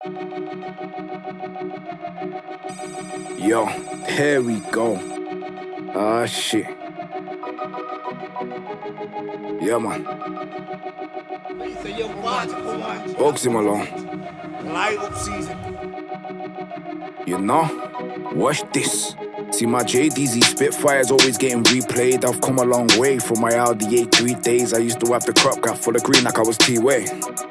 Yo, here we go. Ah, shit. Yeah, man. Bugsy Malone. Light up season. You know? Watch this. See, my JDZ Spitfire's always getting replayed. I've come a long way from my Audi A3 days. I used to have the crop gap full of green like I was T-Way.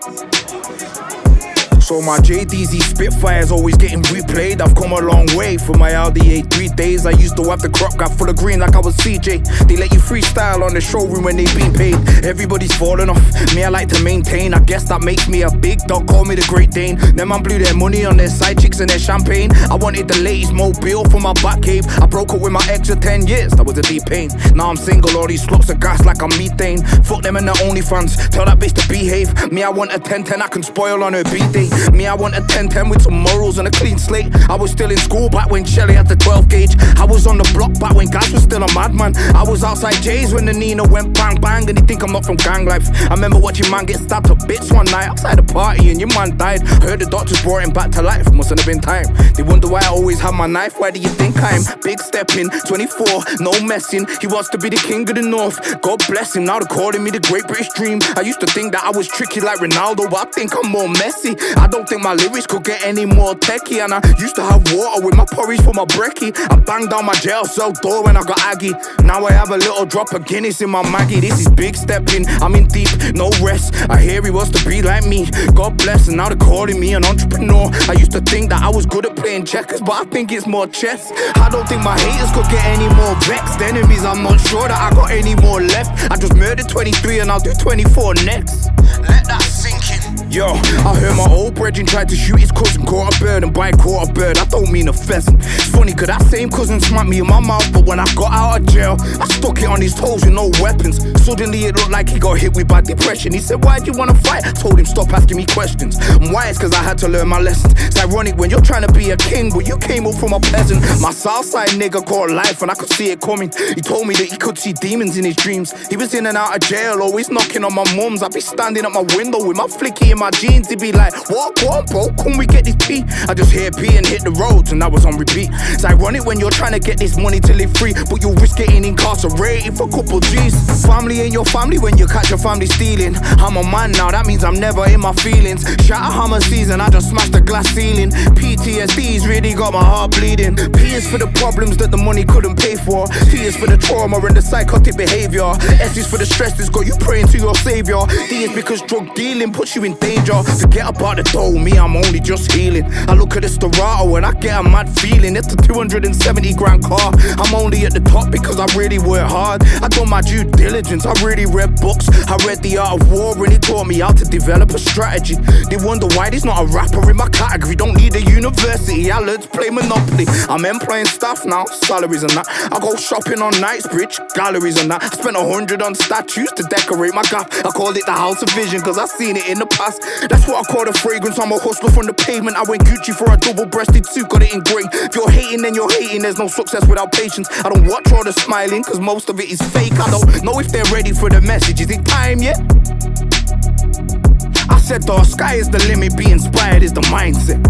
So my JDZ Spitfire's always getting replayed. I've come a long way from my Audi A3 days. I used to have the crop gap full of green like I was CJ. They let you freestyle on the showroom when they been paid. Everybody's falling off. Me, I like to maintain. I guess that makes me a big dog. Call me the Great Dane. Them man blew their money on their side chicks and their champagne. I wanted the latest mobile for my back cave. I broke up with my ex of 10 years. That was a deep pain. Now I'm single. All these slots of gas like I'm methane. Fuck them and the OnlyFans. Tell that bitch to behave. Me, I want a 10-10 I can spoil on her B-day. Me, I want a 10-10 with some morals and a clean slate. I was still in school back when Shelly had the 12 gauge. I was on the block back when Gas was still a madman. I was outside Jay's when the Nina went bang bang. And they think I'm not from gang life. I remember watching man get stabbed to bits one night outside a party and your man died. Heard the doctors brought him back to life. Mustn't have been time. They wonder why I always have my knife. Why do you think I'm big stepping? 24, no messing. He wants to be the king of the north. God bless him. Now they're calling me the Great British Dream. I used to think that I was tricky like Ronaldo, but I think I'm more messy. I don't think my lyrics could get any more techie. And I used to have water with my porridge for my brekkie. I banged down my jail cell door when I got aggy. Now I have a little drop of Guinness in my Maggie. This is big stepping, I'm in deep, no rest. I hear he wants to be like me. God bless, and now they're calling me an entrepreneur. I used to think that I was good at playing checkers, but I think it's more chess. I don't think my haters could get any more vexed. Enemies, I'm not sure that I got any more left. I just murdered 23 and I'll do 24 next. Let that sink in. Yo, I heard my old brethren tried to shoot his cousin, caught a bird and by caught a bird. I don't mean a pheasant. It's funny cause that same cousin smacked me in my mouth, but when I got out of jail, I stuck it on his toes with no weapons. Suddenly it looked like he got hit with bad depression. He said, why do you wanna fight? I told him stop asking me questions. And why? It's cause I had to learn my lessons. It's ironic when you're trying to be a king, but you came up from a peasant. My Southside nigga called life and I could see it coming. He told me that he could see demons in his dreams. He was in and out of jail, always knocking on my mum's. I'd be standing at my window with my flicky in my jeans. He'd be like, what, bro, can we get this P? I just hear P and hit the roads and that was on repeat. It's ironic when you're trying to get this money to live free, but you risk getting incarcerated for a couple G's. Family ain't your family when you catch your family stealing. I'm a man now, that means I'm never in my feelings. Shout out Hammer season, I just smashed the glass ceiling. PTSD's really got my heart bleeding. P is for the problems that the money couldn't pay for. T is for the trauma and the psychotic behavior. S is for the stress that's got you praying to your savior. D is because drug dealing puts you in danger. Forget about the dough, me, I'm only just healing. I look at the Storato and I get a mad feeling. It's a 270 grand car. I'm only at the top because I really work hard. I done my due diligence, I really read books. I read The Art of War and it taught me how to develop a strategy. They wonder why there's not a rapper in my category. Don't need a university, I learned to play Monopoly. I'm employing staff now, salaries and that. I go shopping on Knightsbridge, galleries and that. I spent 100 on statues to decorate my gap. I called it the House of Vision cause I seen it in the past. That's what I call the fragrance. I'm a hustler from the pavement. I went Gucci for a double-breasted suit, got it engraved. If you're hating, then you're hating. There's no success without patience. I don't watch all the smiling cause most of it is fake. I don't know if they're ready for the message. Is it time yet? I said the sky is the limit, be inspired is the mindset.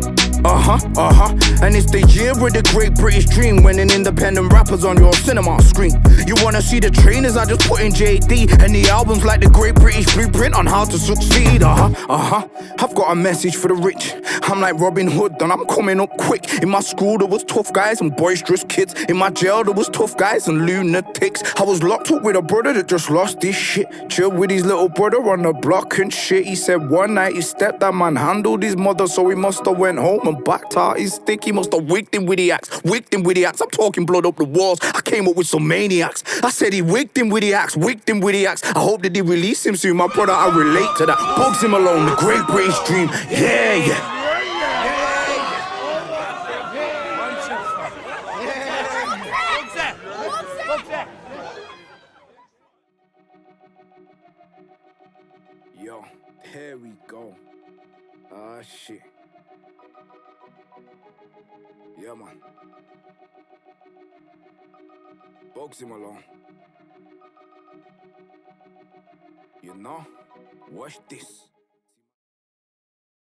And it's the year of the Great British Dream when an independent rapper's on your cinema screen. You wanna see the trainers? I just put in JD and the albums like the Great British Blueprint on how to succeed. I've got a message for the rich. I'm like Robin Hood and I'm coming up quick. In my school there was tough guys and boisterous kids. In my jail there was tough guys and lunatics. I was locked up with a brother that just lost his shit. Chilled with his little brother on the block and shit. He said one night his stepdad man handled his mother, so he must have went home and backed out his stick. He must have wigged him with the axe. I'm talking blood up the walls. I came up with some maniacs. I said he wigged him with the axe. I hope that they release him soon. My brother, I relate to that. Bugsy Malone, the Great British Dream. Yeah. Yo, here we go. Ah, shit. Yeah, man. Bugsy Malone. You know? Watch this.